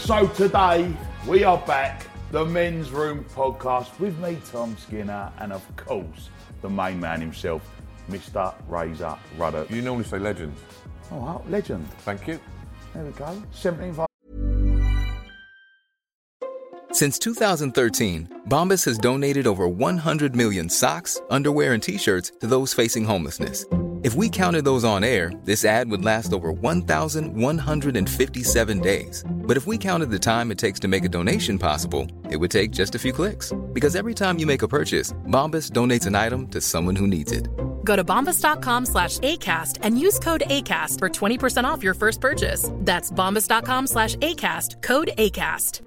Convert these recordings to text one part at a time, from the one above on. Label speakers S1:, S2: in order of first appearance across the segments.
S1: So today we are back, the Men's Room podcast with me, Tom Skinner, and of course the main man himself, Mr. Razor Ruddock.
S2: You normally say legend.
S1: Oh, wow, legend.
S2: Thank you.
S1: There we go. 17.
S3: Since 2013, Bombas has donated over 100 million socks, underwear, and T-shirts to those facing homelessness. If we counted those on air, this ad would last over 1,157 days. But if we counted the time it takes to make a donation possible, it would take just a few clicks. Because every time you make a purchase, Bombas donates an item to someone who needs it.
S4: Go to bombas.com/ACAST and use code ACAST for 20% off your first purchase. That's bombas.com/ACAST, code ACAST.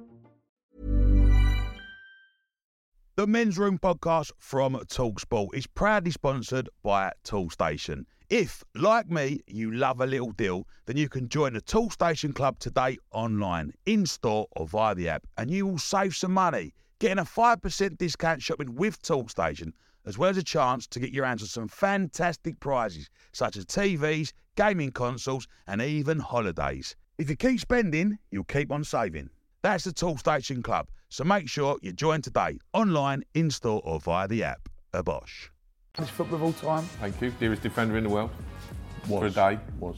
S1: The Men's Room podcast from TalkSport is proudly sponsored by Toolstation. If, like me, you love a little deal, then you can join the Toolstation Club today online, in-store or via the app, and you will save some money, getting a 5% discount shopping with Toolstation, as well as a chance to get your hands on some fantastic prizes, such as TVs, gaming consoles, and even holidays. If you keep spending, you'll keep on saving. That's the Toolstation Club, so make sure you join today, online, in-store or via the app. A Bosch. This football of all time?
S2: Thank you. Dearest defender in the world.
S1: Was.
S2: For a day.
S1: Was.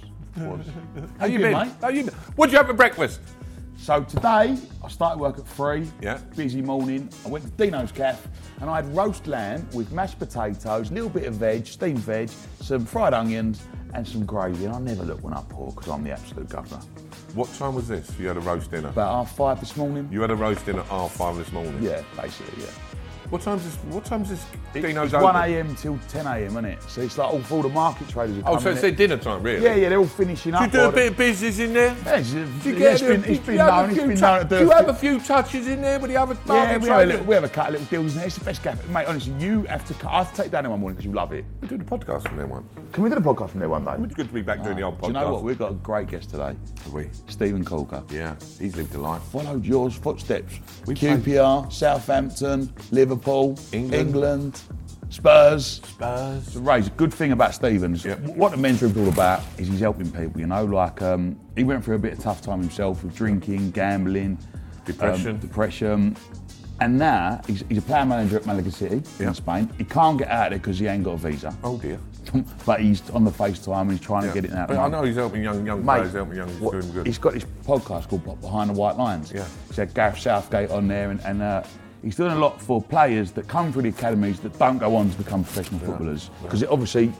S2: How you
S1: good,
S2: been?
S1: mate?
S2: How you been? What'd you have for breakfast?
S1: So today, I started work at 3.
S2: Yeah.
S1: Busy morning. I went to Dino's Cafe and I had roast lamb with mashed potatoes, a little bit of veg, steamed veg, some fried onions and some gravy. And I never look when I pour because I'm the absolute governor.
S2: What time was this? You had a roast dinner?
S1: About 5:30 this morning.
S2: You had a roast dinner at 5:30 this morning?
S1: Yeah, basically, yeah.
S2: What time's this Dino's
S1: It's
S2: open?
S1: 1 a.m. till 10 a.m, isn't it? So it's like all the market traders are
S2: Oh,
S1: coming
S2: so it's
S1: in.
S2: their dinner time, really?
S1: Yeah, they're all finishing up.
S2: Do you do a bit of business in there?
S1: Yeah,
S2: Do you get
S1: it's been known to do
S2: do you have a few touches in there with the other
S1: Yeah,
S2: market traders?
S1: we have a cut of little deals in there. It's the best cafe. Mate, honestly, you have to cut. I have to take down there one morning because you love it.
S2: We do the podcast from there once.
S1: Can we do the podcast from there one day?
S2: It's good to be back doing the old podcast.
S1: Do you know what? We've got a great guest today.
S2: Have we?
S1: Stephen Corker.
S2: Yeah, he's lived a life.
S1: Followed your footsteps.
S2: We
S1: QPR, Southampton, Liverpool,
S2: England.
S1: Spurs.
S2: Spurs.
S1: Ray, the good thing about Stephen's,
S2: Yeah.
S1: what the Men's Room's all about is he's helping people, you know, like he went through a bit of tough time himself with drinking, gambling, depression. And now he's a player manager at Malaga City in Spain. He can't get out there because he ain't got a visa.
S2: Oh dear.
S1: But he's on the FaceTime and he's trying to get it out.
S2: But I know he's helping young players, helping young, he's doing good.
S1: He's got this podcast called Behind the White Lines.
S2: Yeah.
S1: He's had Gareth Southgate on there and he's doing a lot for players that come through the academies that don't go on to become professional footballers. Because obviously,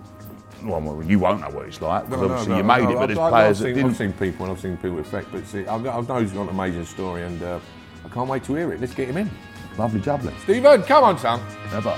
S1: well, you won't know what it's like, because obviously you made it, but there's players that didn't.
S2: I've seen people affect, but see, I know he's got an amazing story and I can't wait to hear it. Let's get him in.
S1: Lovely jubbly.
S2: Stephen, come on, son.
S1: Never.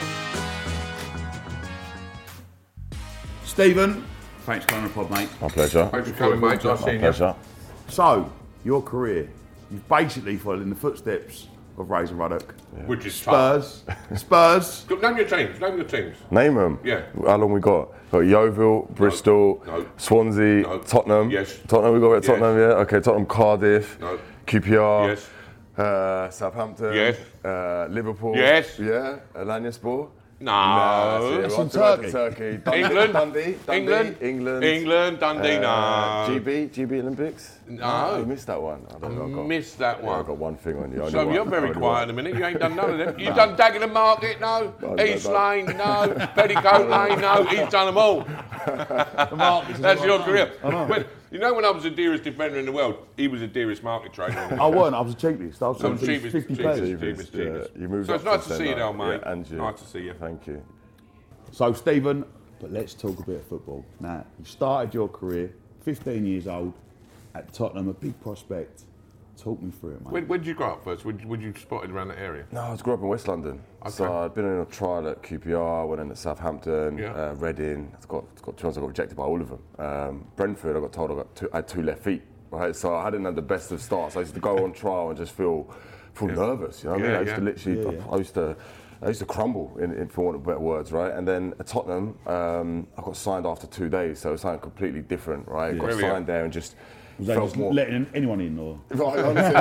S1: Stephen, thanks for coming on the pod, mate.
S5: My pleasure.
S2: Thanks for coming, mate. Nice seeing you.
S5: Pleasure.
S1: So, your career, you've basically followed in the footsteps of Razor Ruddock.
S2: Which is
S1: Spurs.
S2: Name your teams.
S5: Name them.
S2: Yeah.
S5: How long we got? Got Yeovil, Bristol,
S2: No.
S5: Swansea,
S2: No.
S5: Tottenham.
S2: Yes.
S5: Tottenham, we got at
S2: Yes.
S5: Tottenham, yeah. Okay, Tottenham, Cardiff.
S2: No.
S5: QPR.
S2: Yes.
S5: Southampton.
S2: Yes.
S5: Liverpool.
S2: Yes.
S5: Yeah. Alanyaspor.
S2: No.
S5: That's
S1: in
S5: Turkey.
S2: England.
S5: Dundee.
S2: England. Dundee. No.
S5: GB Olympics.
S2: No.
S5: You missed that one. I don't know.
S2: Missed that
S5: Yeah,
S2: one.
S5: I got one thing on you.
S2: So you're very quiet in a minute. You ain't done none of them. You've done Dagenham Market, no. East Lane, no. Petticoat Lane, no. He's done them all. That's your career. When I was the dearest defender in the world, he was the dearest market trader.
S1: I wasn't, I was the cheapest. I was
S2: So cheapest.
S1: 50 players.
S2: Cheapest.
S5: You moved
S2: So
S5: up
S2: it's nice
S5: since
S2: to see you,
S5: then,
S2: though, mate.
S5: Yeah, and you.
S2: Nice to see you.
S5: Thank you.
S1: So, Stephen, but let's talk a bit of football. Now, you started your career, 15 years old, at Tottenham, a big prospect. Talk me through it, mate.
S2: Where did you grow up first? Would you spotted around that area?
S5: No, I grew up in West London.
S2: Okay.
S5: So I'd been in a trial at QPR, went in at Southampton,
S2: Yeah.
S5: Reading. I've got 2 months, I got rejected by all of them. Brentford, I got told I had 2 left feet. Right, so I hadn't had the best of starts. I used to go on trial and just feel nervous. You know what I mean? I used to literally, I used to crumble, for want of better words, right? And then at Tottenham, I got signed after 2 days, so it was something completely different, right? Got signed there and just
S6: Was they just letting anyone in, or?
S5: Right, honestly,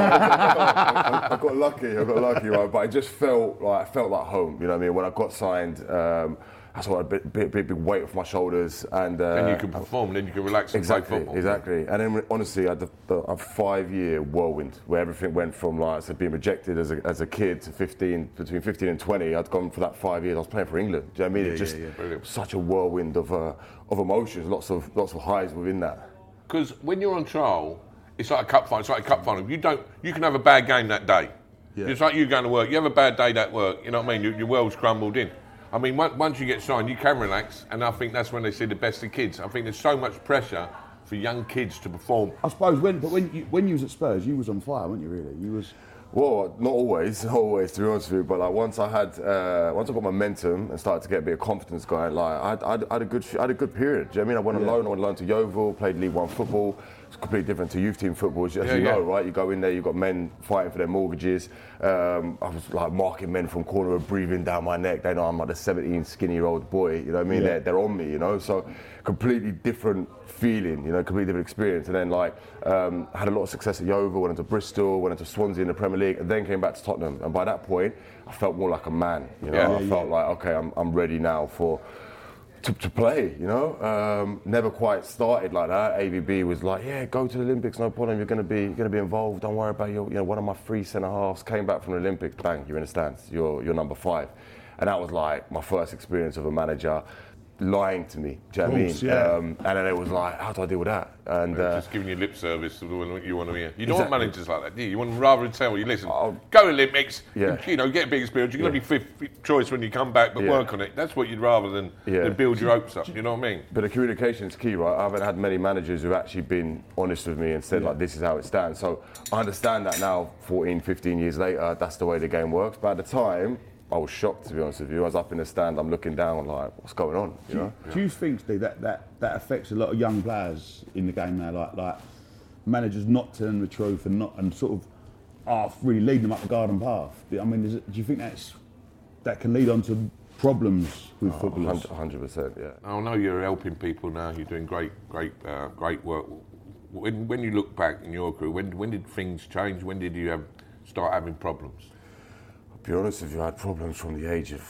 S5: I got lucky, right? But I just felt like home. You know what I mean? When I got signed, I saw a big weight off my shoulders, and
S2: you can perform, then you can relax and play football.
S5: Exactly. And then honestly, I had a 5-year whirlwind where everything went from, like I said, being rejected as a kid to between 15 and 20. I'd gone for that 5 years. I was playing for England. Do you know what I mean? It just such a whirlwind of emotions, lots of highs within that.
S2: Because when you're on trial, it's like a cup final. You can have a bad game that day. Yeah. It's like you going to work. You have a bad day at work. You know what I mean? Your world's crumbled in. I mean, once you get signed, you can relax, and I think that's when they see the best of kids. I think there's so much pressure for young kids to perform.
S6: I suppose when you was at Spurs, you was on fire, weren't you? Really, you was.
S5: Well, not always, to be honest with you. But like once I got momentum and started to get a bit of confidence going, like I had a good period. Do you know what I mean? I went on loan to Yeovil, played League One football. It's completely different to youth team football, as you know, right? You go in there, you've got men fighting for their mortgages. I was like marking men from corner, breathing down my neck. They know I'm like a 17 skinny-year-old boy. You know what I mean? Yeah. They're on me, you know. So completely different feeling, you know, completely different experience. And then had a lot of success at Yeovil, went into Bristol, went into Swansea in the Premier League, and then came back to Tottenham. And by that point, I felt more like a man. You know, I felt like, okay, I'm ready now to play, you know. Never quite started like that. AVB was like, yeah, go to the Olympics, no problem. You're gonna be involved. Don't worry about your, one of my 3 centre halves came back from the Olympics. Bang, you're in the stands. You're number 5, and that was like my first experience of a manager lying to me. Do you know what I mean?
S6: Yeah.
S5: And then it was like, how do I deal with that? And
S2: just giving you lip service to what you want to hear. You don't want managers like that, do you? You want rather tell you, listen, go to Olympics, you know, get a big experience. You're going to be 5th choice when you come back, but work on it. That's what you'd rather than build your hopes up. You know what I mean?
S5: But the communication is key, right? I haven't had many managers who've actually been honest with me and said, like, this is how it stands. So I understand that now, 14, 15 years later, that's the way the game works. But at the time, I was shocked, to be honest with you. I was up in the stand, I'm looking down like, what's going on? You know?
S6: Do you think, Steve, that affects a lot of young players in the game now, like managers not telling the truth and sort of really leading them up the garden path? I mean, do you think that can lead on to problems with footballers?
S5: 100%, yeah.
S2: I know you're helping people now. You're doing great work. When you look back in your career, when did things change? When did you start having problems?
S5: To be honest with you, I had problems from the age of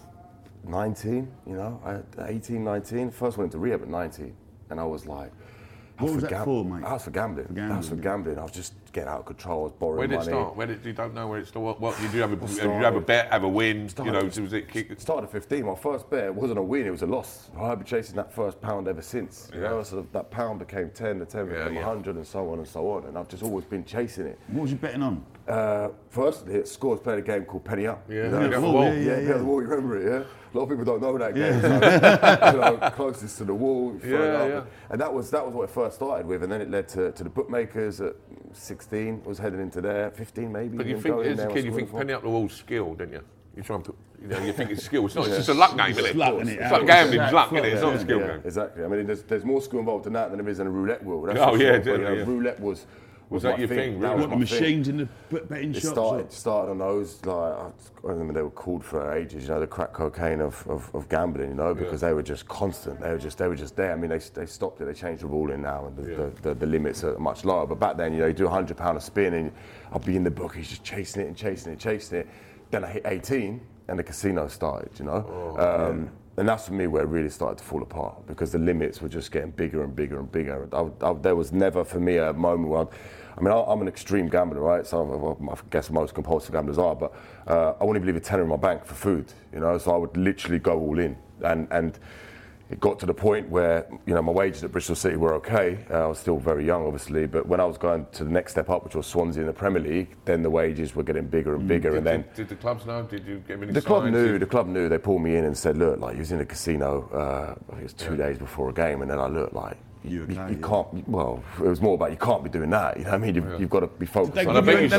S5: 19, you know, 18, 19. First went into rehab at 19, and I was like...
S6: What was that for, mate?
S5: That was for gambling. That was for gambling. I was just getting out of control. I was borrowing money.
S2: Where did it start? You don't know where it started? What did you have a bet, have a win?
S5: It started at 15. My first bet wasn't a win, it was a loss. I've been chasing that first pound ever since. You know, so that pound became 10, the 10 became 100, and so on and so on. And I've just always been chasing it.
S6: What was you betting on?
S5: Firstly, at Scores played a game called Penny Up.
S2: Yeah,
S5: Penny Up the
S6: Wall.
S5: Yeah, the Wall, you remember it, yeah? A lot of people don't know that game. So, you know, closest to the wall. And that was what it first started with, and then it led to the bookmakers at 16. Was heading into there, 15 maybe.
S2: But you think as a kid, you think Penny Up the Wall's skill, don't you? You try and put, you think it's skill. It's not. It's just a luck game, isn't it? It's like gambling's luck, isn't it? It's not a skill game.
S5: Exactly. I mean, there's more skill involved in that than there is in a roulette wheel. Roulette was
S2: that your thing?
S6: What, the machines in the betting shops?
S5: It started on those, like, I remember they were called for ages, you know, the crack cocaine of gambling, you know, because they were just constant. They were just there. I mean, they stopped it. They changed the ruling now, and the limits are much lower. But back then, you know, you do £100 a spin, and I'd be in the bookies just chasing it. Then I hit 18, and the casino started, you know. And that's for me where it really started to fall apart, because the limits were just getting bigger and bigger and bigger. There was never for me a moment where I'm an extreme gambler, right? So I guess most compulsive gamblers are, but I wouldn't leave a tenner in my bank for food, you know. So I would literally go all in, and it got to the point where, you know, my wages at Bristol City were okay. I was still very young, obviously, but when I was going to the next step up, which was Swansea in the Premier League, then the wages were getting bigger and bigger.
S2: Did the clubs know? Did you get any
S5: signs? The club knew. They pulled me in and said, look, like, you was in a casino, I think it was 2 days before a game, and then I looked like, you can't. Well, it was more about you can't be doing that. You know what I mean? You've got to be focused.
S2: I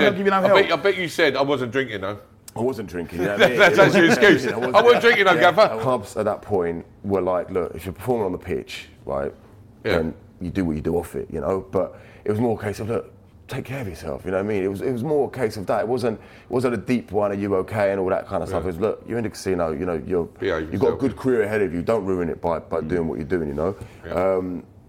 S2: bet you said I wasn't drinking though.
S5: I wasn't drinking. You know what I mean?
S2: That's your excuse. I wasn't drinking though, Gaffer.
S5: Clubs at that point were like, look, if you're performing on the pitch, right, then you do what you do off it, you know. But it was more a case of, look, take care of yourself. You know what I mean? It was more a case of that. It wasn't a deep one. Are you okay? And all that kind of stuff. It was, look, you're in the casino. You know, you've got a good career ahead of you. Don't ruin it by doing what you're doing. You know.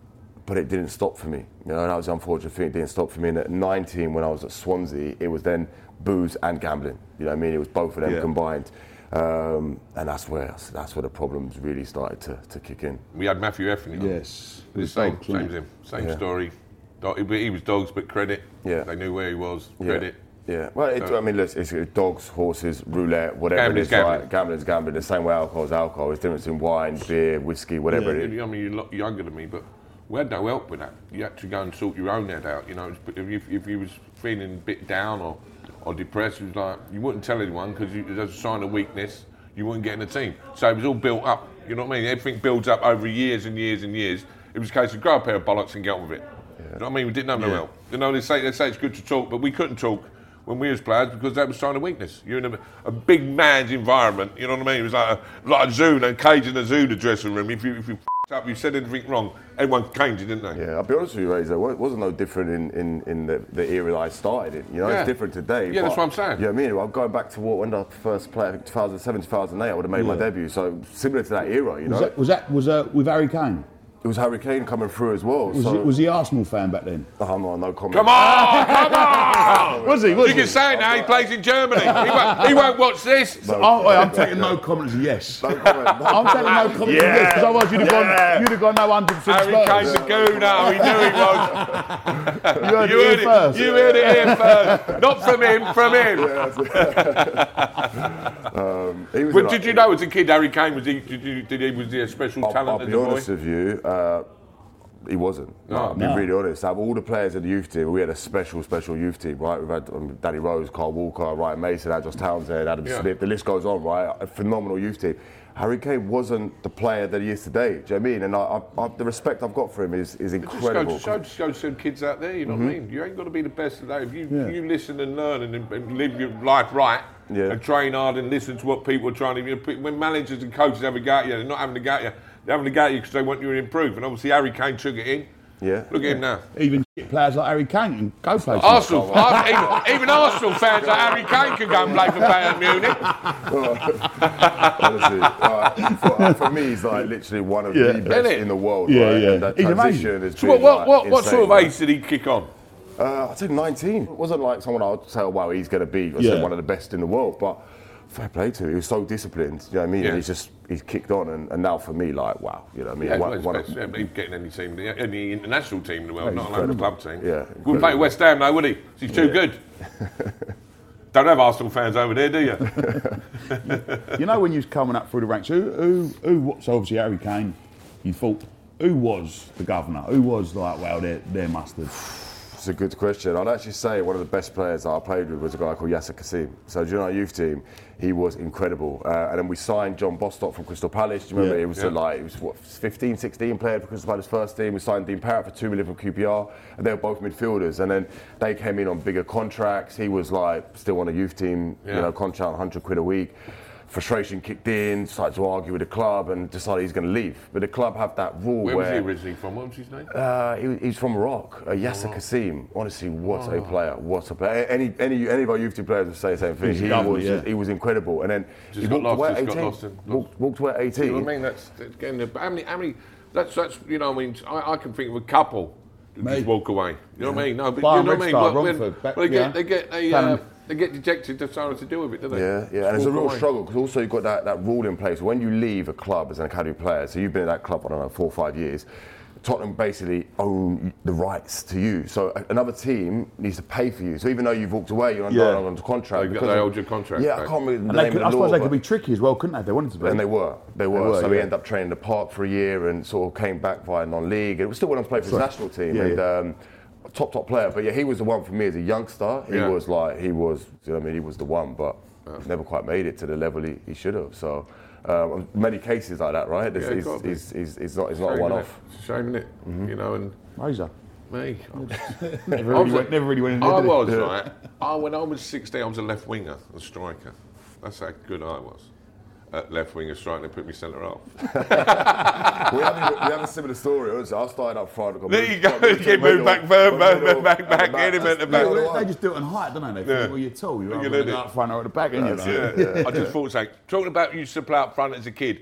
S5: but it didn't stop for me. You know, that was the unfortunate thing. It didn't stop for me. And at 19, when I was at Swansea, it was then booze and gambling. You know what I mean? It was both of them combined. And that's where the problems really started to kick in.
S2: We had Matthew Effin.
S6: Yes.
S2: Same as him. Same story. He was dogs, but credit.
S5: Yeah.
S2: They knew where he was. Credit.
S5: Yeah. Well, I mean, look, it's dogs, horses, roulette, whatever it is. Gambling's gambling. The same way alcohol's alcohol. There's difference in wine, beer, whiskey, whatever it is.
S2: I mean, you're a lot younger than me, but we had no help with that. You had to go and sort your own head out. You know, if you was feeling a bit down or depressed, it was like you wouldn't tell anyone because as a sign of weakness, you wouldn't get in the team. So it was all built up. You know what I mean? Everything builds up over years and years and years. It was a case of grow a pair of bollocks and get on with it. You know what I mean? We didn't have no help. You know, they say it's good to talk, but we couldn't talk when we was players because that was a sign of weakness. You're in a big man's environment. You know what I mean? It was like a zoo, and cage in a zoo, the dressing room. If you up, you said anything wrong, everyone caged you, didn't they?
S5: Yeah, I'll be honest with you, Razor. It wasn't no different in the era that I started in. You know, it's different today.
S2: Yeah, that's what I'm saying.
S5: Yeah, I mean, I'm going back to when I first played, I think 2007, 2008, I would have made my debut. So similar to that era, you know.
S6: Was that with Harry Kane?
S5: It was Harry Kane coming through as well.
S6: Was he Arsenal fan back then?
S5: Oh, no comment.
S2: Come on!
S6: Was he?
S2: You can say it now, he plays in Germany. He won't watch this.
S6: I'm taking no comment as a yes.
S5: No comment.
S6: I'm taking no comment as a yes, because otherwise you'd have gone no 100%
S2: Harry Kane's a gooner, he knew he was.
S6: You heard it first.
S2: You heard it here first. Not from him, from him. Did you know as a kid Harry Kane was he a special talent
S5: I'll
S2: as
S5: be
S2: a boy?
S5: honest with you, he wasn't. I'll be really honest. Out of all the players in the youth team, we had a special youth team, right? We've had Danny Rose, Carl Walker, Ryan Mason, Josh Townsend, Adam Smith, the list goes on, right? A phenomenal youth team. Harry Kane wasn't the player that he is today, do you know what I mean? And I, the respect I've got for him is incredible.
S2: Just go to some kids out there, you know what I mean? You ain't got to be the best today. If you listen and learn and live your life right and train hard and listen to what people are trying to... When managers and coaches have a go at you, they're not having a go at you. They're having a go at you because they want you to improve. And obviously Harry Kane took it in.
S5: Yeah.
S2: Look at him now.
S6: Even players like Harry Kane can go play for
S2: Arsenal. Even Arsenal fans like Harry Kane can go and play for Bayern Munich.
S5: Honestly, for me, he's like literally one of the best in the world.
S6: Yeah,
S5: right?
S6: yeah.
S5: And that transition is
S2: so what sort of age did he kick on?
S5: I'd say 19. It wasn't like someone I would say, oh, wow, he's going to be one of the best in the world. But fair play to him. He was so disciplined, you know what I mean?
S2: Yeah.
S5: And he's kicked on. And now for me, like, wow, you know what I mean?
S2: He's getting any team, any international team in the world, not alone the club team.
S5: Yeah,
S2: wouldn't play at West Ham, though, would he? He's too good. Don't have Arsenal fans over there, do you?
S6: You know, when you was coming up through the ranks, who so obviously Harry Kane, you thought, who was the governor? Who was like, well, they're mustard?
S5: It's a good question. I'd actually say one of the best players that I played with was a guy called Yasser Kassim. So during our youth team, he was incredible. And then we signed John Bostock from Crystal Palace. Do you remember? He was 15, 16 player for Crystal Palace first team. We signed Dean Parrott for $2 million from QPR, and they were both midfielders. And then they came in on bigger contracts. He was like still on a youth team, you know, contract £100 a week. Frustration kicked in, started to argue with the club and decided he's going to leave. But the club have that rule
S2: where was he originally from? What was his name?
S5: He's from Iraq. Yasser Kassim. Honestly, what a player! What a player! Any of our youth team players would say the same thing. He was incredible. And then he walked away at 18. Walked away at 18.
S2: You know what I mean? That's getting how many? That's you know. I mean, I can think of a couple who just walk away. You know what I mean? No, but you know what I mean. They get dejected, they're sorry to deal with it, don't they?
S5: Yeah, and it's a real struggle because also you've got that rule in place. When you leave a club as an academy player, so you've been at that club, I don't know, 4 or 5 years, Tottenham basically own the rights to you. So another team needs to pay for you. So even though you've walked away, you're under contract.
S2: They hold your contract.
S5: Yeah, I can't remember the name of the law.
S6: I suppose they could be tricky as well, couldn't they? They wanted to be.
S5: And they were. So we ended up training in the park for a year and sort of came back via non-league. And we still went on to play for his national team. And top player, but yeah, he was the one for me as a youngster. He was, you know what I mean, he was the one, but never quite made it to the level he should have. So many cases like that, right? He's not a one-off.
S2: It's a shame, isn't it? Mm-hmm. You know, and
S6: Razor.
S2: Me.
S6: never really went in.
S2: I was right. When I was 16, I was a left winger, a striker. That's how good I was. Left winger striker, they put me centre half.
S5: we have a similar story. Honestly. I started up front.
S2: There you go. You get moved back, get him at the back.
S6: They just do it on height, don't they? They think, well, you're tall. You're either up front or at the back, ain't you?
S2: I just thought, talking about you used to play up front as a kid.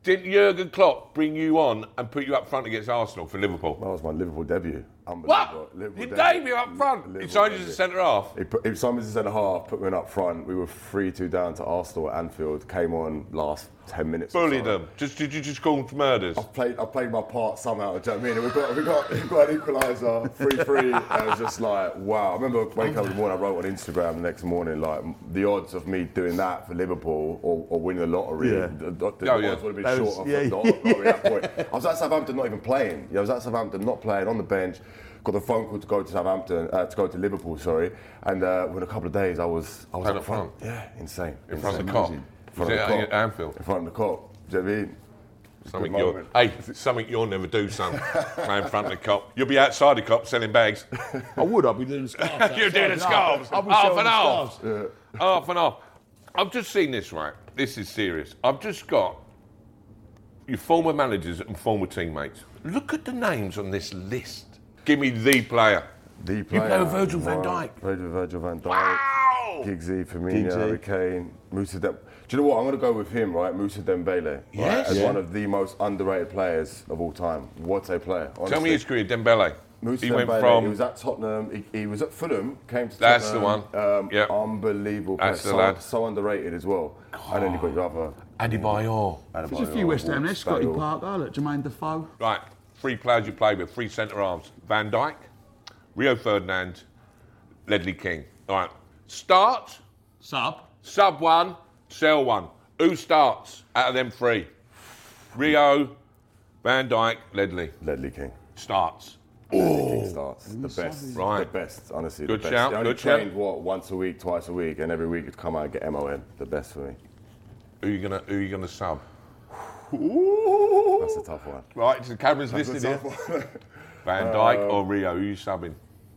S2: Didn't Jurgen Klopp bring you on and put you up front against Arsenal for Liverpool?
S5: That was my Liverpool debut.
S2: What? He debut up front? He signed you as a centre-half?
S5: He signed me as a centre-half, put me in up front. We were 3-2 down to Arsenal at Anfield. Came on last 10 minutes.
S2: Bullied them? Did you just call them murders?
S5: I played my part somehow, do you know what I mean? We got an equaliser, 3-3. I was just like, wow. I remember waking up in the morning, I wrote on Instagram the next morning, like, the odds of me doing that for Liverpool or winning the lottery, the odds would have been short of the lottery at that point. I was at Southampton not even playing. I was at Southampton not playing, on the bench. Got a phone call to go to Southampton, to go to Liverpool, sorry. And within a couple of days, I was up front. Yeah, insane.
S2: In front of the Kop? At Anfield?
S5: In front of the Kop. Do you know what I mean?
S2: Something you'll never do, son. Play in front of the Kop. You'll be outside the Kop selling bags.
S6: I would. I'd be doing the scarves.
S2: You're doing the scarves. Half and half. Half and half. I've just seen this, right? This is serious. I've just got your former managers and former teammates. Look at the names on this list. Give me the player.
S5: The player.
S2: You play with Virgil van Dijk.
S5: Played with Virgil van Dijk.
S2: Wow!
S5: Giggsy, Firmino, Harry Kane, Moussa Dembele. Do you know what? I'm going to go with him, right? Moussa Dembele.
S2: Yes.
S5: Right? As one of the most underrated players of all time. What a player. Honestly.
S2: Tell me his career, Dembele.
S5: Moussa
S2: He
S5: Dembele,
S2: went from...
S5: He was at Tottenham. He was at Fulham. Came to
S2: That's
S5: Tottenham.
S2: the one. Yep.
S5: Unbelievable player.
S2: That's the lad.
S5: So underrated as well. And then you got your other...
S2: Adebayor.
S6: There's a few West Ham there. Scotty Parker, look, Jermaine Defoe.
S2: Right, 3 players you played with, 3 centre-halves. Van Dijk, Rio Ferdinand, Ledley King. All right, start. Sub 1, sell 1. Who starts out of them 3? Rio, Van Dijk, Ledley.
S5: Ledley King.
S2: Starts.
S5: Ledley King starts. The best.
S2: Right.
S5: The best, honestly.
S2: Good
S5: the best.
S2: shout,
S5: He only
S2: good shout.
S5: trained, once a week, twice a week, and every week he'd come out and get MON. The best for me.
S2: Who you gonna sub?
S5: That's a tough one.
S2: Right, the camera's listed here. Van Dijk or Rio? Who are you subbing?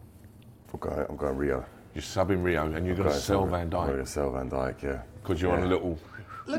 S5: I'm going Rio.
S2: You're subbing Rio, and you're going to sell Van
S5: I'm
S2: Dijk
S5: going to sell Van Dijk, yeah.
S2: because you're on a little.
S6: They're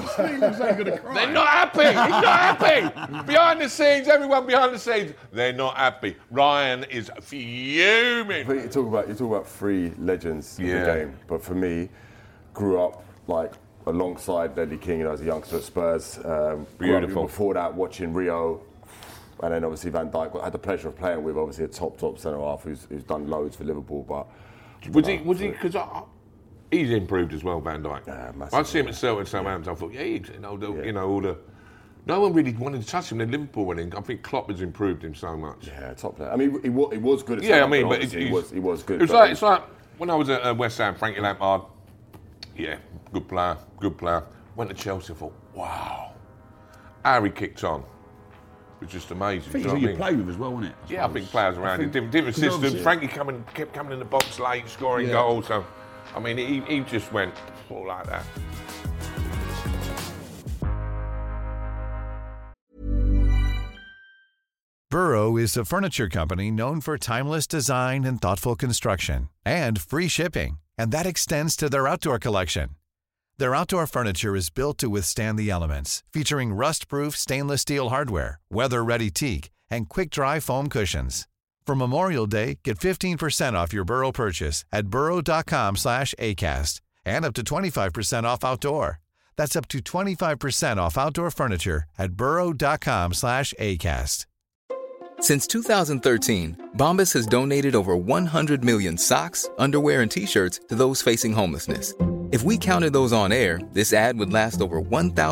S6: not
S2: happy. He's not happy. Behind the scenes, everyone behind the scenes, they're not happy. Ryan is fuming.
S5: But you talk about 3 legends in the game, but for me, grew up like alongside Ledley King, as a youngster at Spurs.
S2: Beautiful.
S5: Before that, watching Rio, and then obviously Van Dijk. I had the pleasure of playing with obviously a top centre half who's done loads for Liverpool. But
S2: was he? Because he's improved as well, Van Dijk.
S5: Yeah,
S2: I see him at Southampton. I thought, all the. No one really wanted to touch him. Then Liverpool went in. I think Klopp has improved him so much.
S5: Yeah, top player. I mean, he was good at
S2: Southampton.
S5: but he was good.
S2: It's like when I was at West Ham, Frankie Lampard. Yeah, good player. Went to Chelsea, thought, wow. How he kicked on. It was just amazing.
S6: I think it's who you play with as well, isn't it?
S2: I think players around it, different systems. Frankie kept coming in the box late, scoring goals. So, I mean, he just went all like that.
S7: Burrow is a furniture company known for timeless design and thoughtful construction, and free shipping, and that extends to their outdoor collection. Their outdoor furniture is built to withstand the elements, featuring rust-proof stainless steel hardware, weather-ready teak, and quick-dry foam cushions. For Memorial Day, get 15% off your Burrow purchase at burrow.com/acast, and up to 25% off outdoor. That's up to 25% off outdoor furniture at burrow.com/acast.
S3: Since 2013, Bombas has donated over 100 million socks, underwear, and T-shirts to those facing homelessness. If we counted those on air, this ad would last over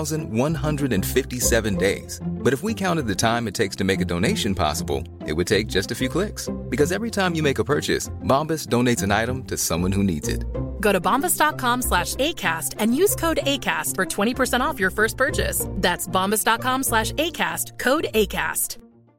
S3: 1,157 days. But if we counted the time it takes to make a donation possible, it would take just a few clicks. Because every time you make a purchase, Bombas donates an item to someone who needs it.
S4: Go to bombas.com/ACAST and use code ACAST for 20% off your first purchase. That's bombas.com/ACAST, code ACAST.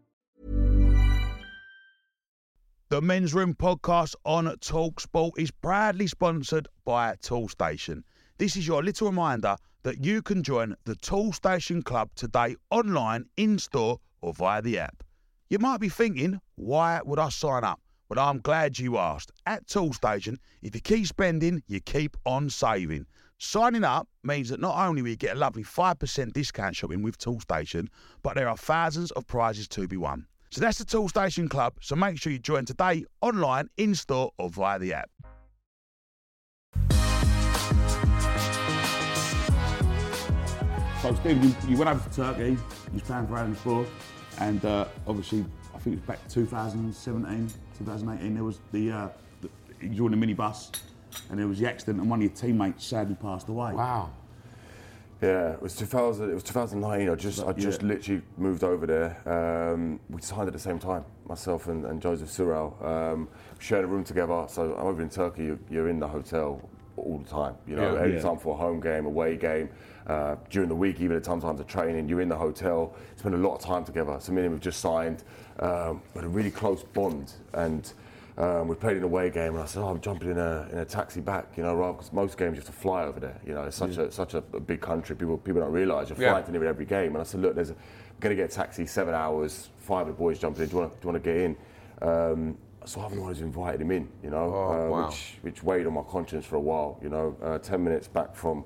S1: The Men's Room podcast on TalkSport is proudly sponsored by Toolstation. This is your little reminder that you can join the Toolstation Club today online, in-store or via the app. You might be thinking, why would I sign up? Well, I'm glad you asked. At Toolstation, if you keep spending, you keep on saving. Signing up means that not only will you get a lovely 5% discount shopping with Toolstation, but there are thousands of prizes to be won. So that's the Toolstation Club, so make sure you join today, online, in-store or via the app.
S6: So So Stephen, you went over to Turkey, you was playing for Alanspor, and obviously, I think it was back 2017, 2018, there was you joined the minibus, and there was the accident, and one of your teammates sadly passed away.
S2: Wow.
S5: Yeah, it was 2000. It was 2019. I just literally moved over there. We signed at the same time, myself and Joseph Surral. Shared a room together. So I'm over in Turkey. You're in the hotel all the time. You know, every time for a home game, away game, during the week, even at times of training, you're in the hotel. Spend a lot of time together. So me and him have just signed, but a really close bond. And we played an away game, and I said, I'm jumping in a taxi back, you know, rather, because most games you have to fly over there. You know, it's such a big country. People don't realise you're flying to nearly every game. And I said, look, I'm going to get a taxi, 7 hours, 5 of the boys jumping in. Do you want to get in? So I haven't always invited him in, you know, which weighed on my conscience for a while. You know, 10 minutes back from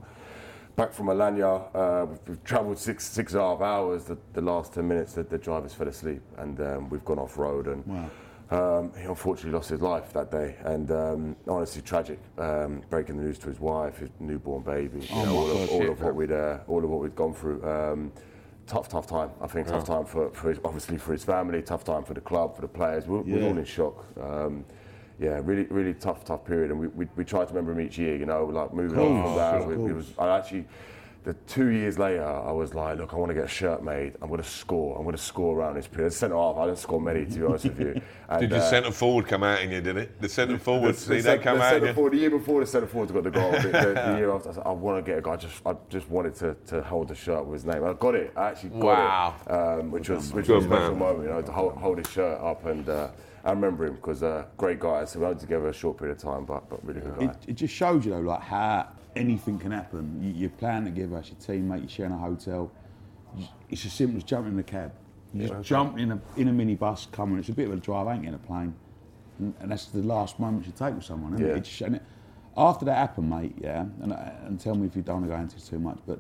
S5: Alanya. We've travelled six and a half hours. The last 10 minutes, the drivers fell asleep, and we've gone off road. And he unfortunately lost his life that day, and honestly tragic. Breaking the news to his wife, his newborn baby, all of what we'd gone through. Tough time. I think tough time for his family. Tough time for the club, for the players. We're all in shock. Really tough period, and we tried to remember him each year. You know, like moving on from that. I actually. The 2 years later, I was like, look, I want to get a shirt made. I'm going to score around this period. Centre half, I didn't score many, to be honest with you. And,
S2: did the centre forward come out in you, did it? The centre forward, they come out in you?
S5: The year before, the centre forward got the goal. the year after, I said, I want to get a guy. I just wanted to hold the shirt with his name. I got it. I actually got it. Which was a special moment, you know, to hold his shirt up. And I remember him because great guy. So we were together a short period of time, but really good guy.
S6: It just shows you, though, like how anything can happen. You're playing together as your teammate, you're sharing a hotel. It's as simple as jumping in a cab. You just jump in a minibus, coming. It's a bit of a drive, ain't getting a plane, and that's the last moment you take with someone. Isn't it? After that happened, mate, and tell me if you don't want to go into it too much. But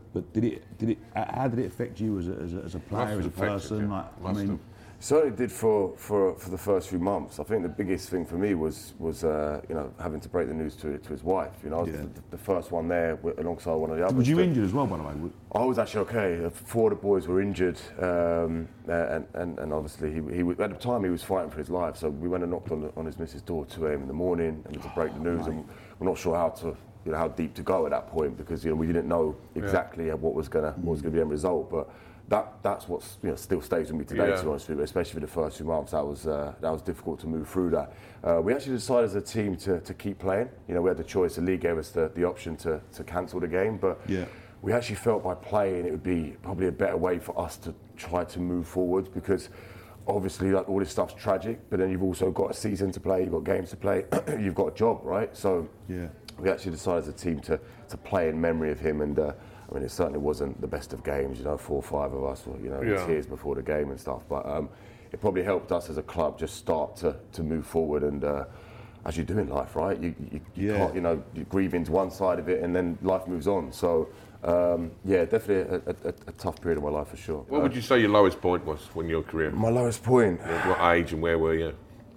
S6: how did it affect you as a player, as a person?
S5: Certainly did for the first few months. I think the biggest thing for me was you know, having to break the news to his wife. You know, I was the first one there alongside one of the others.
S6: Was you injured as well, by the way?
S5: I was actually okay. 4 of the boys were injured, and obviously he at the time he was fighting for his life. So we went and knocked on his missus' door at 2 a.m. in the morning, and to break the news. And we're not sure how deep to go at that point, because we didn't know exactly what was gonna be the end result, but. That's what still stays with me today, to be honest with you, especially for the first few months. That was difficult to move through that. We actually decided as a team to keep playing. You know, we had the choice. The league gave us the option to cancel the game, but we actually felt by playing it would be probably a better way for us to try to move forward, because obviously like all this stuff's tragic, but then you've also got a season to play, you've got games to play, you've got a job, right? So we actually decided as a team to play in memory of him, and I mean, it certainly wasn't the best of games, 4 or 5 of us were, in tears before the game and stuff. But it probably helped us as a club just start to move forward. And as you do in life, right? You can't, you grieve into one side of it, and then life moves on. So, definitely a tough period of my life for sure.
S2: What would you say your lowest point was in your career?
S5: My lowest point?
S2: What age and where were you?
S5: It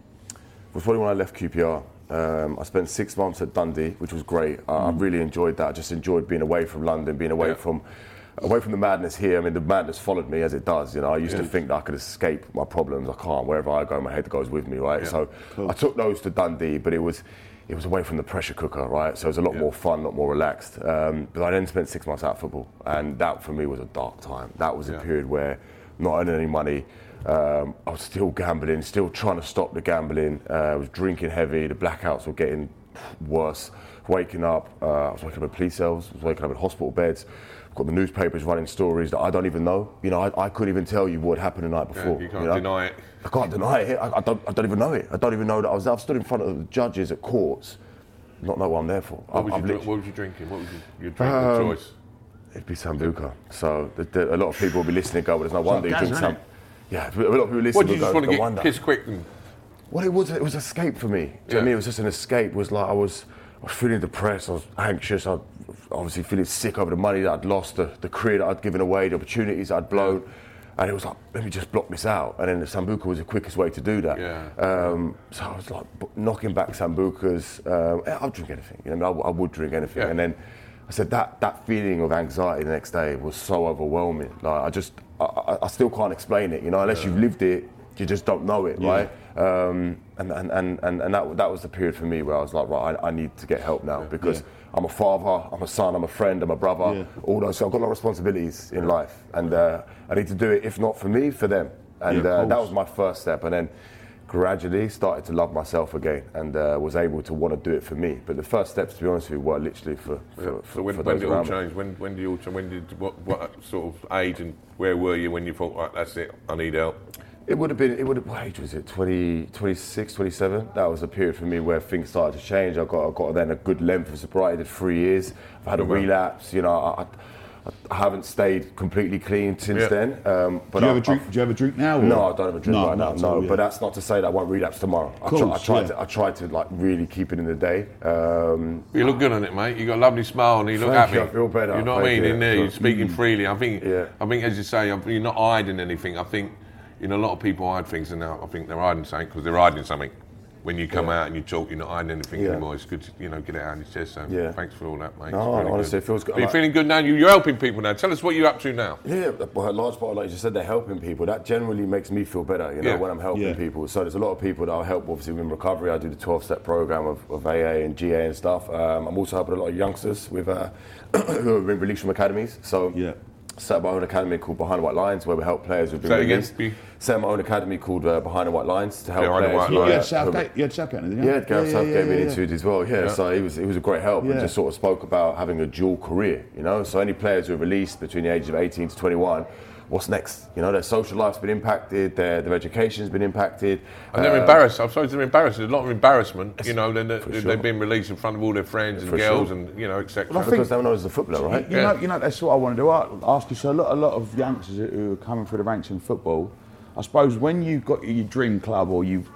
S5: was probably when I left QPR. I spent 6 months at Dundee, which was great. I really enjoyed that. I just enjoyed being away from London, being away from the madness here. I mean, the madness followed me as it does. I used to think that I could escape my problems. I can't. Wherever I go, my head goes with me, right? So I took those to Dundee, but it was away from the pressure cooker, right? So it was a lot more fun, a lot more relaxed. But I then spent 6 months out of football, and that for me was a dark time. That was a period where not earning any money. I was still gambling, still trying to stop the gambling. I was drinking heavy. The blackouts were getting worse. Waking up, I was waking up in police cells. I was waking up in hospital beds. I've got the newspapers running stories that I don't even know. I couldn't even tell you what happened the night before.
S2: You can't deny it.
S5: I can't deny it. I don't even know it. I don't even know that I've stood in front of the judges at courts, not know what I'm there for.
S2: What was you drinking? What was your drink of choice?
S5: It'd be Sambuca. So a lot of people will be listening and go, well, there's no wonder you drink Sambuca. Yeah, a lot of people listen.
S2: What, did you just want to get piss quick?
S5: Well, it was escape for me. Do you know what I mean? It was just an escape. It was like I was feeling depressed. I was anxious. I was obviously feeling sick over the money that I'd lost, the career that I'd given away, the opportunities that I'd blown. And it was like, let me just block this out. And then the Sambuca was the quickest way to do that. So I was like knocking back Sambucas. I'll drink anything. I would drink anything. And then I said that feeling of anxiety the next day was so overwhelming. Like I still can't explain it, unless you've lived it, you just don't know it, right? And that was the period for me where I was like, right, I need to get help now because I'm a father, I'm a son, I'm a friend, I'm a brother. All those, so I've got a lot of responsibilities in life, and I need to do it, if not for me, for them. And that was my first step, and then gradually started to love myself again, and was able to want to do it for me. But the first steps, to be honest with you, were literally for
S2: so when did it all change? When did you all change? When did what sort of age and where were you when you thought, right, that's it, I need help?
S5: What age was it? 26, 27? That was a period for me where things started to change. I got then a good length of sobriety, did 3 years. I've had a relapse, I haven't stayed completely clean since then. But
S6: do you have a drink now? Or?
S5: No, I don't have a drink right now. No, but that's not to say that I won't relapse tomorrow. I tried to like really keep it in the day.
S2: You look good on it, mate. You got a lovely smile and you look happy.
S5: I feel better.
S2: You know what I mean? In there, you're speaking freely. I think, as you say, you're not hiding anything. I think, a lot of people hide things, and now I think they're hiding something because they're hiding something. When you come out and you talk, you're not hiding anything anymore. It's good to, get it out of your chest. So thanks for all that, mate.
S5: No, really honestly, it feels good.
S2: Are you feeling good now? You're helping people now. Tell us what you're up to now.
S5: Yeah, well, a large part, like you said, they're helping people. That generally makes me feel better, when I'm helping people. So there's a lot of people that I help, obviously, in recovery. I do the 12-step program of AA and GA and stuff. I'm also helping a lot of youngsters with who have been released from academies. So set up my own academy called Behind the White Lines, where we help players who've been released. Set up my own academy called Behind the White Lines to help players.
S6: You had Southgate, didn't you?
S5: Yeah, Gareth Southgate being into it as well. Yeah, so he was a great help and just sort of spoke about having a dual career, So any players who are released between the ages of 18 to 21, what's next? Their social life's been impacted, their education's been impacted.
S2: And they're embarrassed. I'm sorry, they're embarrassed. There's a lot of embarrassment, they've been released in front of all their friends and girls and, etc.
S5: Well, because they're known as a footballer, right?
S6: You know, that's what I wanted to ask you. So a lot of youngsters who are coming through the ranks in football, I suppose when you've got your dream club or you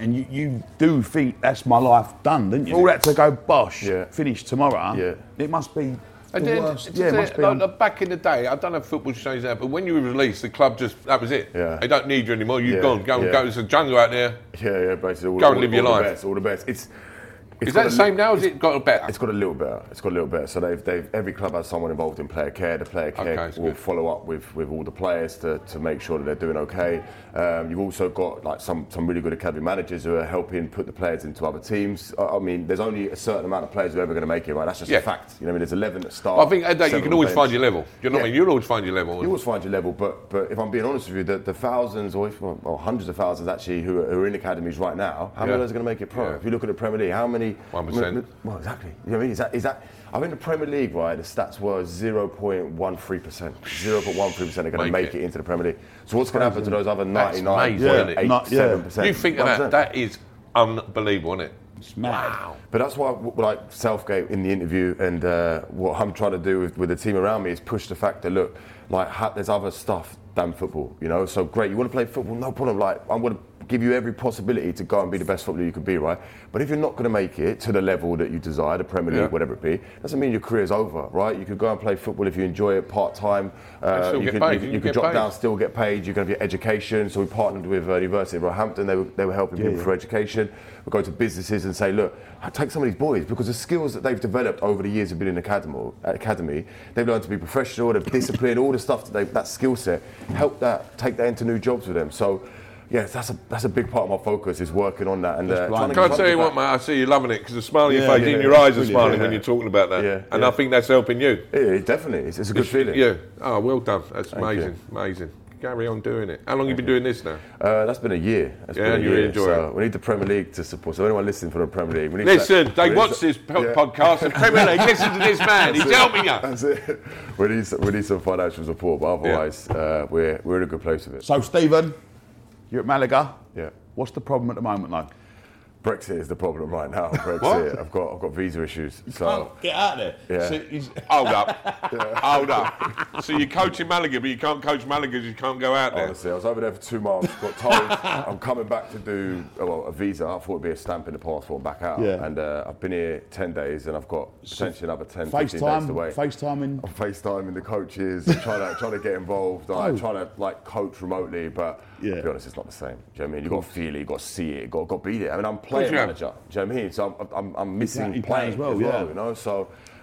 S6: do think that's my life done, didn't you? All that to go bosh, finish tomorrow, it must be the worst.
S2: It must be back in the day, I don't know if football shows that, but when you were released, the club that was it.
S5: Yeah.
S2: They don't need you anymore, you've gone, go, there's a jungle out there.
S5: Yeah, basically.
S2: Go and live your life.
S5: All the best.
S2: Is that the same now, or has it got better?
S5: It's got a little better. So every club has someone involved in player care. The player care will follow up with all the players to make sure that they're doing okay. You've also got like some really good academy managers who are helping put the players into other teams. I mean, there's only a certain amount of players who are ever going to make it, right? That's just a fact. There's 11 that start.
S2: Well, I think at that you can always find your level. You know what I mean? You'll always find your level.
S5: You always find your level, but if I'm being honest with you, the thousands or hundreds of thousands actually who are in academies right now, how many of those are going to make it pro? If you look at the Premier League, how many?
S2: 1%.
S5: Well, exactly. You know what I mean? Is that? I think the Premier League, right? The stats were 0.13%. 0.13% are going to make it into the Premier League. So what's going to happen to those other 99.87%?
S2: You think of that? That is unbelievable, isn't it?
S6: It's mad.
S2: Wow.
S5: But that's why, like Southgate in the interview, and what I'm trying to do with the team around me is push the fact that look, there's other stuff than football. So great. You want to play football? No problem. Like I'm going to give you every possibility to go and be the best footballer you could be, right? But if you're not going to make it to the level that you desire, the Premier League, whatever it be, doesn't mean your career's over, right? You could go and play football if you enjoy it part-time. You could drop down, still get paid. You can have your education. So we partnered with University of Roehampton. They were helping people for education. We go to businesses and say, look, take some of these boys, because the skills that they've developed over the years of being in academy, they've learned to be professional, they've disciplined, all the stuff that skill set, take that into new jobs with them. So yes, that's a big part of my focus, is working on that. And
S2: can I tell you what, mate? I see you loving it, because the smile on your face, in your eyes are smiling when you're talking about that. And I think that's helping you.
S5: Yeah, definitely. It's a good feeling.
S2: Yeah. Oh, well done. That's amazing. Carry on doing it. How long have you been doing this now?
S5: That's been a year.
S2: You really enjoy it.
S5: We need the Premier League to support. So anyone listening from the Premier League,
S2: listen. They watch this podcast. The Premier League. Listen to this man. He's helping you.
S5: That's it. We need some financial support, but otherwise, we're in a good place with it.
S6: So Stephen, you're at Malaga.
S5: Yeah.
S6: What's the problem at the moment, though?
S5: Brexit is the problem right now. Brexit. I've got visa issues. So
S6: get out there.
S5: Yeah.
S6: So
S2: hold up. So you're coaching Malaga, but you can't coach Malaga because you can't go out there.
S5: Honestly, I was over there for 2 months. Got told I'm coming back to do a visa. I thought it'd be a stamp in the passport and back out.
S6: Yeah.
S5: And I've been here 10 days, and I've got potentially another 10, 15 days to wait.
S6: FaceTiming.
S5: I'm FaceTiming the coaches, trying to get involved. I'm trying to coach remotely, but to be honest, it's not the same. Do you know what I mean? You've got to feel it, you've got to see it, you've got to be there. I mean, I'm player manager. Do you know what I mean? So I'm missing playing as well. So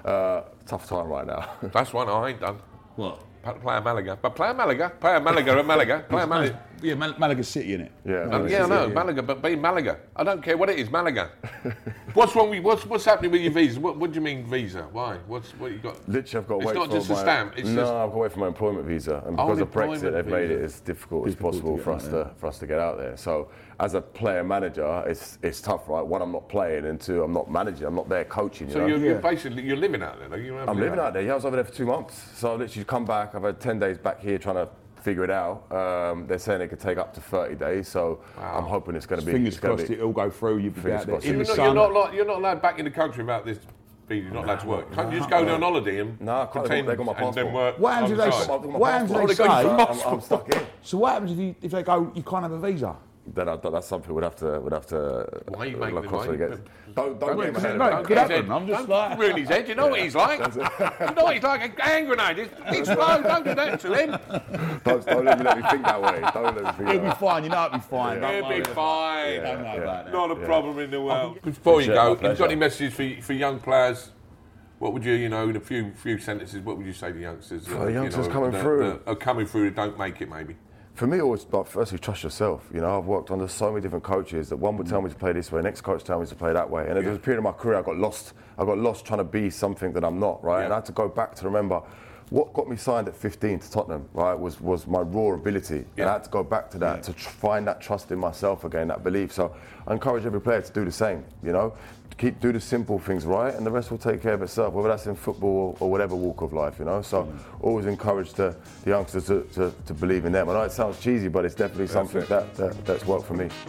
S5: Tough time right now.
S2: That's one I ain't done.
S6: What?
S2: Play Malaga. But play Malaga. Play Malaga.
S6: Yeah, Malaga City, innit?
S2: Yeah, I know, Malaga, but be Malaga. I don't care what it is, Malaga. What's wrong with what's happening with your visa? What do you mean visa? Why? What you got?
S5: Literally, I've got to wait for
S2: It's not just a stamp. It's
S5: I've got to wait for my employment visa, and because of Brexit, they've made it as difficult as possible for us to get out there. So, as a player manager, it's tough, right? One, I'm not playing, and two, I'm not managing. I'm not there coaching.
S2: So you're basically living out there.
S5: I'm living out there. Yeah, I was over there for 2 months. So I literally come back. I've had 10 days back here trying to figure it out. They're saying it could take up to 30 days, so I'm hoping it's going to be.
S6: Fingers crossed it'll go through. You'll be out there in the
S2: sun. You're not allowed back in the country without this. You're not allowed to work. Can't you just go on holiday and pretend
S5: they got my passport.
S2: and then work?
S6: What happens if they say?
S5: I'm stuck in.
S6: So what happens if they go? You can't have a visa.
S5: Then that's something we'd have to.
S2: Why are you making the
S5: way? Don't get my head.
S6: I'm just like
S2: ruin his head. You know what he's like. You know what he's like. A hand grenade. He's slow. Don't do that to him.
S5: Don't let me think that way. Don't let me think.
S6: He'll be fine. You know it'll be fine.
S2: He'll be fine.
S6: Don't know about that.
S2: Not a problem in the world. Before you go, you've got any messages for young players? What would you, in a few sentences, what would you say to youngsters?
S5: For youngsters coming through.
S2: Coming through that don't make it, maybe.
S5: For me, always, firstly, trust yourself. I've worked under so many different coaches that one would tell me to play this way, next coach tell me to play that way. And there was a period of my career I got lost. I got lost trying to be something that I'm not, right? Yeah. And I had to go back to remember what got me signed at 15 to Tottenham, right, was my raw ability. Yeah. And I had to go back to that to find that trust in myself again, that belief. So I encourage every player to do the same, do the simple things right, and the rest will take care of itself, whether that's in football or whatever walk of life, So always encourage the youngsters to believe in them. I know it sounds cheesy, but it's definitely something that's worked for me.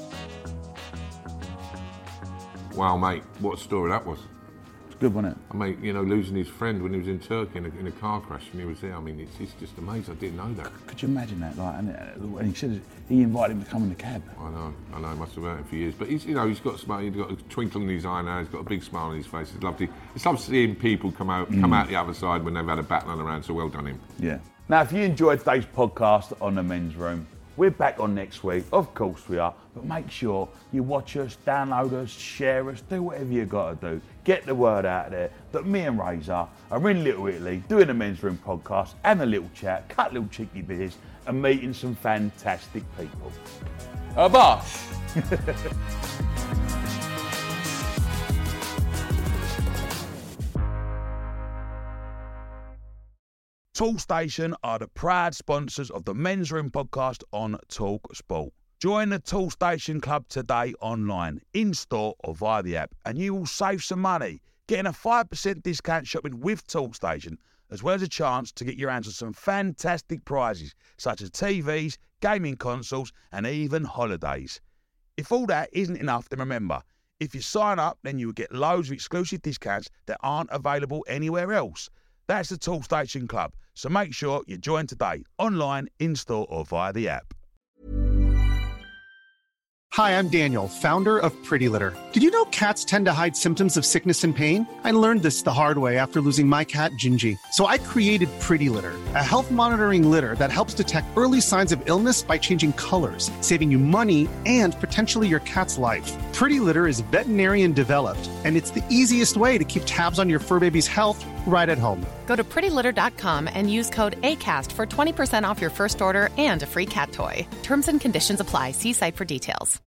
S2: Wow, mate, what a story that was.
S6: It's good, wasn't it?
S2: I mean, losing his friend when he was in Turkey in a car crash and he was there. I mean, it's just amazing. I didn't know that.
S6: Could you imagine that? And he said he invited him to come in the cab.
S2: I know. He must have had it for years. But he's got smile. He's got a twinkle in his eye now. He's got a big smile on his face. It's lovely. It's lovely seeing people come out the other side when they've had a battle around. So well done him.
S6: Yeah. Now, if you enjoyed today's podcast on the Men's Room, we're back on next week. Of course we are. But make sure you watch us, download us, share us, do whatever you got to do. Get the word out there that me and Razor are in Little Italy doing a Men's Room podcast and a little chat, cut little cheeky beers and meeting some fantastic people. Bosh!
S1: Toolstation are the proud sponsors of the Men's Room podcast on Talk Sport. Join the Toolstation Club today online, in-store or via the app, and you will save some money, getting a 5% discount shopping with Toolstation, as well as a chance to get your hands on some fantastic prizes, such as TVs, gaming consoles, and even holidays. If all that isn't enough, then remember, if you sign up, then you will get loads of exclusive discounts that aren't available anywhere else. That's the Toolstation Club, so make sure you join today, online, in-store or via the app.
S8: Hi, I'm Daniel, founder of Pretty Litter. Did you know cats tend to hide symptoms of sickness and pain? I learned this the hard way after losing my cat, Gingy. So I created Pretty Litter, a health monitoring litter that helps detect early signs of illness by changing colors, saving you money and potentially your cat's life. Pretty Litter is veterinarian developed, and it's the easiest way to keep tabs on your fur baby's health right at home.
S9: Go to prettylitter.com and use code ACAST for 20% off your first order and a free cat toy. Terms and conditions apply. See site for details.